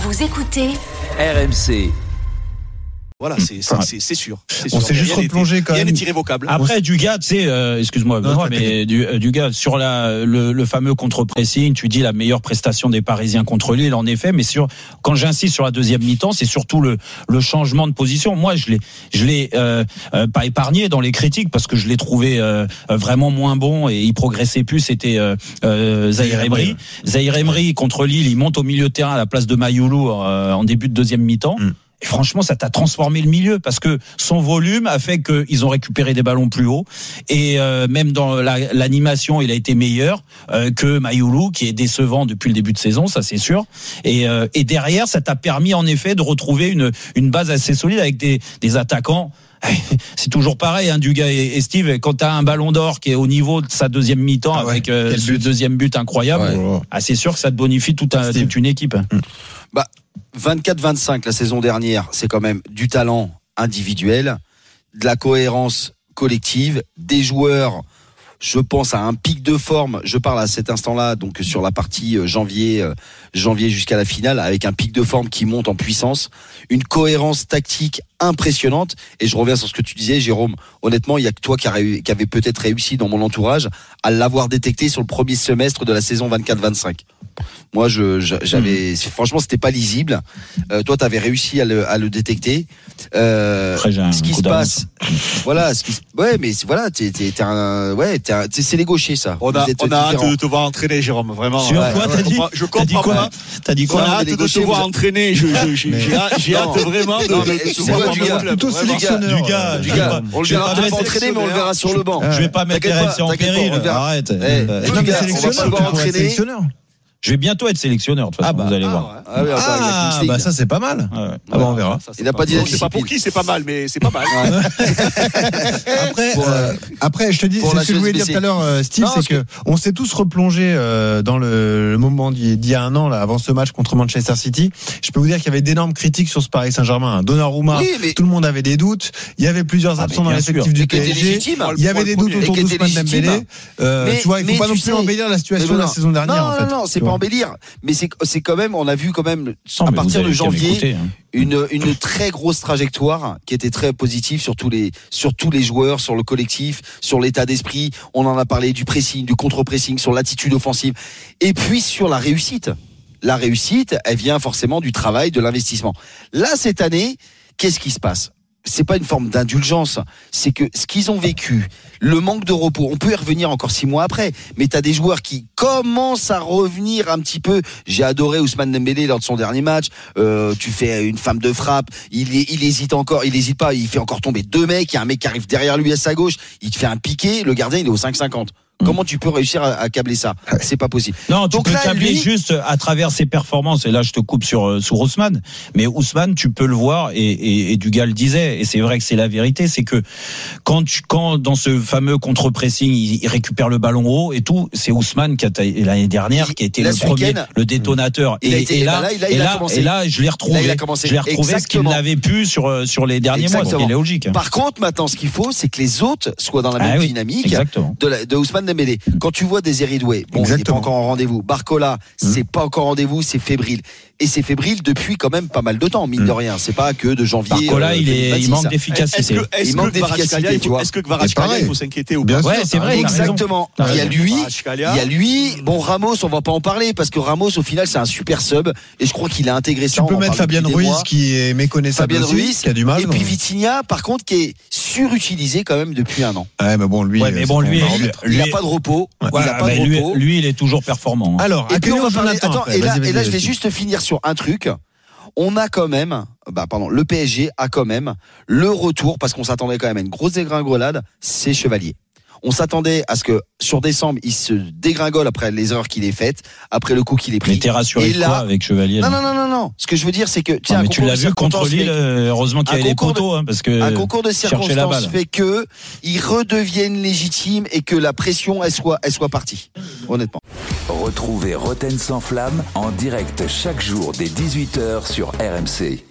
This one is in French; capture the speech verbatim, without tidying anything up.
Vous écoutez R M C. Voilà, c'est, c'est, c'est, c'est sûr. C'est on sûr. s'est juste replongé quand rien même. Rien n'est irrévocable. Après, Dugas, tu sais, euh, excuse-moi, non, Benoît, mais du, Dugas, sur la, le, le fameux contre-pressing, tu dis la meilleure prestation des Parisiens contre Lille, en effet, mais sur, quand j'insiste sur la deuxième mi-temps, c'est surtout le, le changement de position. Moi, je l'ai, je l'ai euh, euh, pas épargné dans les critiques parce que je l'ai trouvé euh, vraiment moins bon et il progressait plus. C'était euh, euh, Zahir Emery. Zahir Emery contre Lille, il monte au milieu de terrain à la place de Mayoulou euh, en début de deuxième mi-temps. Mm. Et franchement, ça t'a transformé le milieu parce que son volume a fait qu'ils ont récupéré des ballons plus hauts et euh, même dans la, l'animation, il a été meilleur euh, que Mayoulou qui est décevant depuis le début de saison, ça c'est sûr. Et, euh, et derrière, ça t'a permis en effet de retrouver une, une base assez solide avec des, des attaquants. C'est toujours pareil, hein, Dugas et, et Steve. Quand t'as un Ballon d'Or qui est au niveau de sa deuxième mi-temps ah ouais, avec euh, ce deuxième but incroyable, ouais. ah, c'est sûr que ça te bonifie toute, un, toute une équipe. Bah. vingt-quatre vingt-cinq la saison dernière, c'est quand même du talent individuel, de la cohérence collective, des joueurs, je pense à un pic de forme, je parle à cet instant-là, donc sur la partie janvier, janvier jusqu'à la finale, avec un pic de forme qui monte en puissance, une cohérence tactique impressionnante, et je reviens sur ce que tu disais, Jérôme, honnêtement, il y a que toi qui, a réu- qui avait peut-être réussi dans mon entourage à l'avoir détecté sur le premier semestre de la saison vingt-quatre vingt-cinq. Moi, je, j'avais, mmh. franchement, c'était pas lisible. Euh, toi, t'avais réussi à le, à le détecter. Euh, Après, j'ai un ce qui se passe, voilà, ce qui, ouais, mais voilà, t'es, t'es, t'es un, ouais, t'es un, c'est les gauchers, ça. On a, on a hâte de te voir entraîner, Jérôme, vraiment. Sur ouais, quoi, ouais, t'as dit? Je comprends, je comprends pas. T'as dit quoi? On a hâte de te voir entraîner. Je, je, je, j'ai hâte, j'ai hâte vraiment de, non, de, de te voir Dugas, plutôt sélectionneur. Dugas, Dugas, on le verra pas entraîner, mais on le verra sur le banc. Je vais pas mettre R M C en péril. Arrête. Dugas, on va pas le voir entraîner. Je vais bientôt être sélectionneur, de toute façon, ah bah, vous allez ah, voir. Ouais. Ah, oui, ah bah ça c'est pas mal. Ouais. Ah bah on verra. Ça, il n'a pas dit. Je sais pas pour qui c'est pas mal, mais c'est pas mal. après, euh, après, je te dis, c'est ce que je voulais dire tout à l'heure, Steve, non, c'est que, que on s'est tous replongés euh, dans le, le moment d'il y a un an, là, avant ce match contre Manchester City. Je peux vous dire qu'il y avait d'énormes critiques sur ce Paris Saint-Germain. Donnarumma, oui, mais... tout le monde avait des doutes. Il y avait plusieurs absents ah, dans l'effectif du P S G. Il y avait des doutes autour d'Ousmane Dembélé. Tu vois, il ne faut pas non plus embellir la situation de la saison dernière. Non, non, non, c'est pas embellir. Mais c'est, c'est quand même, on a vu quand même, à partir de janvier, écouté, hein. une, une très grosse trajectoire qui était très positive sur tous les, sur tous les joueurs, sur le collectif, sur l'état d'esprit. On en a parlé du pressing, du contre-pressing, sur l'attitude offensive. Et puis sur la réussite. La réussite, elle vient forcément du travail, de l'investissement. Là, cette année, qu'est-ce qui se passe? C'est pas une forme d'indulgence, c'est que ce qu'ils ont vécu, le manque de repos, on peut y revenir encore six mois après, mais t'as des joueurs qui commencent à revenir un petit peu. J'ai adoré Ousmane Dembélé lors de son dernier match. Euh, tu fais une femme de frappe, il, il hésite encore, il hésite pas, il fait encore tomber deux mecs. Il y a un mec qui arrive derrière lui à sa gauche, il te fait un piqué, le gardien il est au cinq cinquante. Comment tu peux réussir à, à câbler ça? C'est pas possible. Non, tu Donc peux là, câbler lui... juste à travers ses performances. Et là, je te coupe sur sur Ousmane. Mais Ousmane, tu peux le voir. Et, et, et Dugas le disait. Et c'est vrai que c'est la vérité. C'est que quand tu, quand dans ce fameux contre-pressing, il, il récupère le ballon haut et tout, c'est Ousmane qui a l'année dernière il, qui a été le premier, le détonateur. Et, été, et là, là, là, et là, et là, je l'ai retrouvé. Là, je l'ai retrouvé Exactement. Ce qu'il n'avait pu sur sur les derniers Exactement. mois. Ce qui est logique. Par contre, maintenant, ce qu'il faut, c'est que les autres soient dans la même ah, oui. dynamique Exactement. de, la, de Ousmane Dembélé. Quand tu vois des Eridoué, bon, il n'est pas encore en rendez-vous. Barcola, mmh. c'est pas encore en rendez-vous, c'est fébrile. Et c'est fébrile depuis quand même pas mal de temps, mine mmh. de rien. C'est pas que de janvier. Barcola, euh, il, est, il manque d'efficacité. Est-ce que, est-ce il manque d'efficacité, tu vois. Est-ce que Kvaratskhelia, il faut s'inquiéter ou pas? Ouais, c'est vrai. Exactement. Il y a lui, il y a lui. Bon, Ramos, on va pas en parler parce que Ramos, au final, c'est un super sub. Et je crois qu'il a intégré ça. Tu peux mettre Fabien Ruiz qui est méconnaissable Fabien aussi, Ruiz, qui a du mal. Et puis Vitinha, par contre, qui est surutilisé quand même depuis un an. Ouais, mais bon, lui. Ouais, mais bon, lui, il n'a pas de repos. Il n'a pas de repos. Lui, il est toujours performant. Alors, et puis on va parler. Attends, et là, et là, je vais juste finir sur un truc. On a quand même, bah pardon, le P S G a quand même le retour parce qu'on s'attendait quand même à une grosse dégringolade. C'est Chevalier. On s'attendait à ce que sur décembre il se dégringole après les erreurs qu'il ait faites, après le coup qu'il ait pris. Mais t'es rassuré de quoi avec Chevalier? Non non non non non. Ce que je veux dire c'est que tiens, mais tu l'as vu contre Lille, heureusement qu'il y avait les poteaux, hein, parce que un concours de circonstances fait que ils redeviennent légitimes et que la pression elle soit elle soit partie. Honnêtement. Retrouvez Roten sans flamme en direct chaque jour dès dix-huit heures sur R M C.